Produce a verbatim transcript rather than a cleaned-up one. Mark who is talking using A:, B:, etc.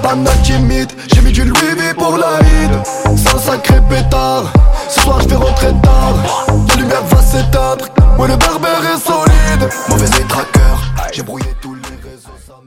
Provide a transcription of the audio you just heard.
A: pas timide. J'ai mis du Louis V pour la hit. C'est un sacré pétard.